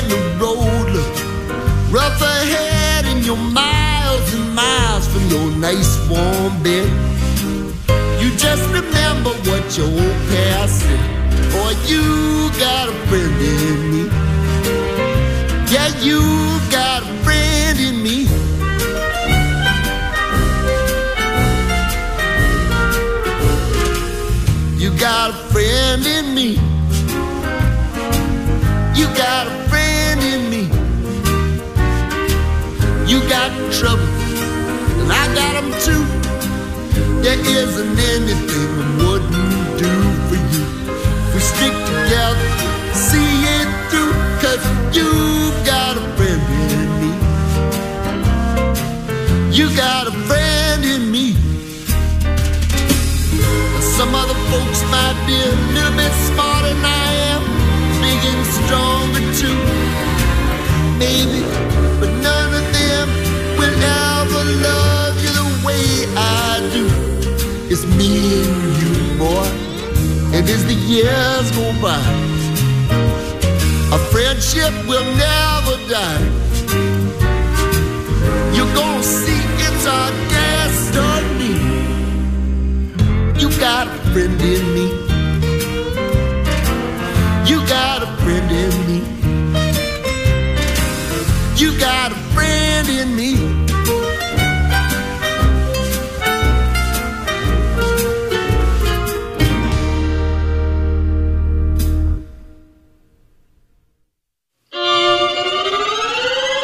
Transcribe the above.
when the road looks rough ahead and you're miles and miles from your nice warm bed. You just remember what your old past said. Boy, you got a friend in me. Yeah, you got a friend in me. You got a friend in me. You got a friend in me. You got trouble, and I got them too. There isn't anything I wouldn't do for you. We stick together, see it through, 'cause you've got a friend in me. You got a friend in me. Some other folks might be a little bit smarter than I am, big and stronger too, maybe, but none of them will ever love you the way I do. It's me and you, boy, and as the years go by, our friendship will never die. You're gonna see it's our destiny. You got a friend in me. You got a friend in me. You got a friend in me.